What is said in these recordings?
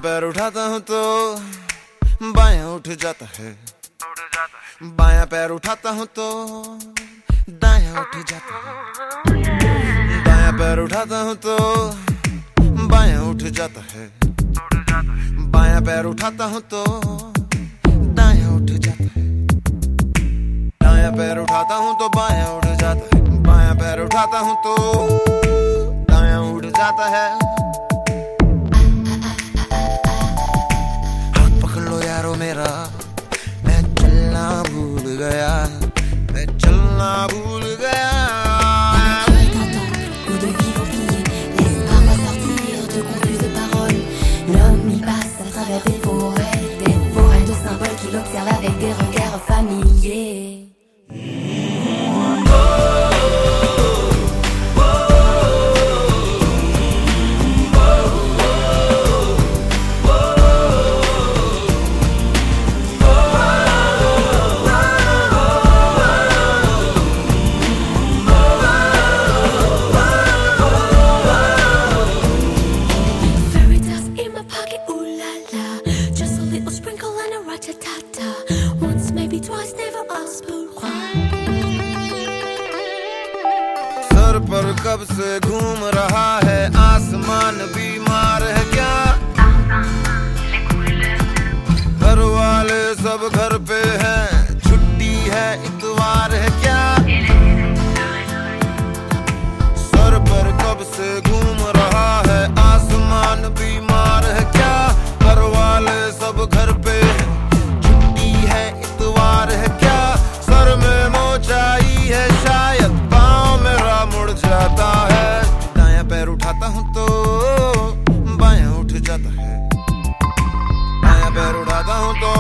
पैर उठाता हूँ तो बायां उठ जाता है, बायां पैर उठाता हूँ तो दायां उठ जाता है, दायां पैर उठाता हूँ तो बायां उठ जाता है, बायां पैर उठाता हूँ तो दायां उठ जाता है, दायां पैर उठाता हूँ तो बायां उठ जाता है, बायां पैर उठाता हूँ तो दायां उठ जाता है। हाथ पकड़ लो यारो मेरा, मैं चलना भूल गया, मैं चलना भूल गया। Des forêts de symboles qui l'observent avec des regards familiers. Once, maybe twice, never ask pourquoi. Sir पर कब से घूम रहा है आसमान, बीमार है क्या? घर वाले सब घर पे हैं, छुट्टी है इतवार है क्या? सर पर कब से घूम रहा है आसमान, बीमार है क्या? घर वाले सब घर पे हैं, छुट्टी है इतवार है क्या? सर में मोच आई है शायद, पाँव मेरा मुड़ जाता है। दायां पैर उठाता हूँ तो बायां उठ जाता है, दायां पैर उठाता हूँ तो।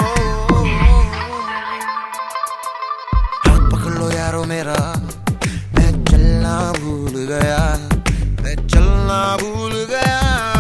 हाथ पकड़ लो यारो मेरा, मैं चलना भूल गया, मैं चलना भूल गया।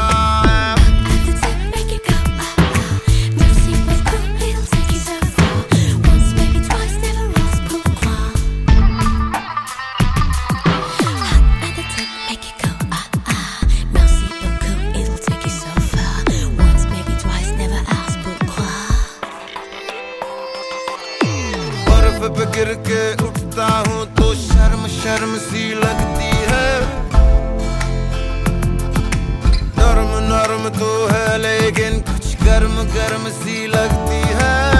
पे गिर के उठता हूँ तो शर्म शर्म सी लगती है, नर्म नर्म तो है लेकिन कुछ गर्म गर्म सी लगती है।